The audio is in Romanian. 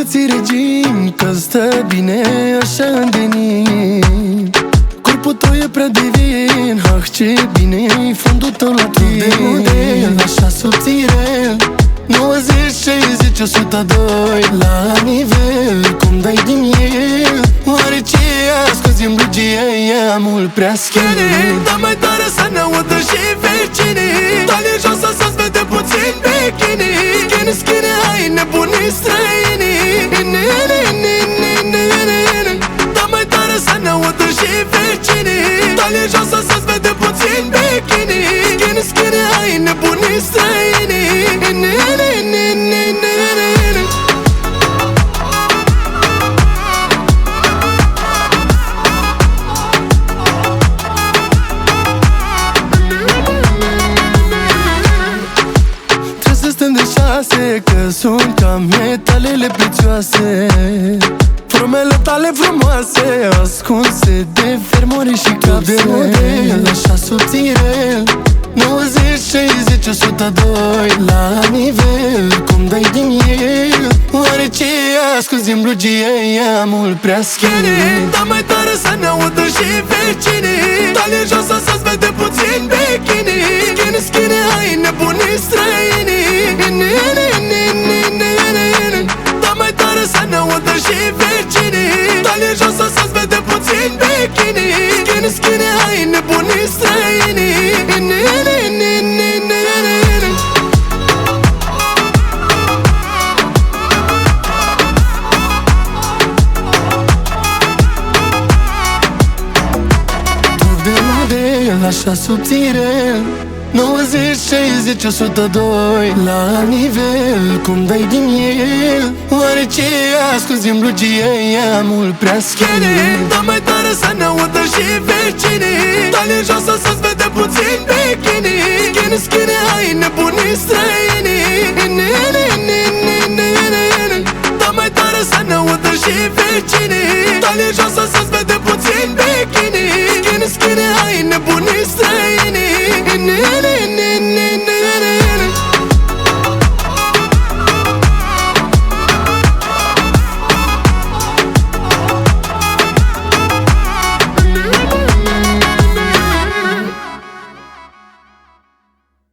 băieții regini, că stă bine așa îndenit. Corpul tău e prea divin, ah ce bine-i fundul tău la tine. De model, așa subțire, 90, 60, 102 la nivel, cum dai din el. Oare ce ascuzi în blugie, e mult prea schiere. Da mai tare să ne audă și vecinii, talie jos să-ți vede puțin bikini. Skinny, skinny, hai nebunii străinii. Da mai tare să ne audă și vecinii, talie jos să-ți vede puțin bikini. Skinny, skinny, hai nebunii străinii. Că sunt ca metalele prețioase, formele tale frumoase, ascunse de fermuri și capse. De model, așa subțire, 90, 60, 102 la nivel, cum dai din el. Oare ce ascunzi în blugie, e mult prea schiere. Da mai tare să ne audă și vecinii, talie jos să-ți vede puțin bikini. Skinny, skinny, hai nebunii străinii. Da mai tare să ne audă și vecinii, talie jos să-ți vede puțin bikini. Skinny, skinny, hai nebunii străinii. Așa subțire, 90, 60, 102 la nivel, cum dai din el. Oare ce ascunzi în blugie, e mult prea schiere. Da mai tare să ne audă și vecinii, talie jos să-ți vede puțin bikini. Skinny, skinny, hai nebunii străinii. Da mai tare să ne audă și vecinii, talie jos să-ți vede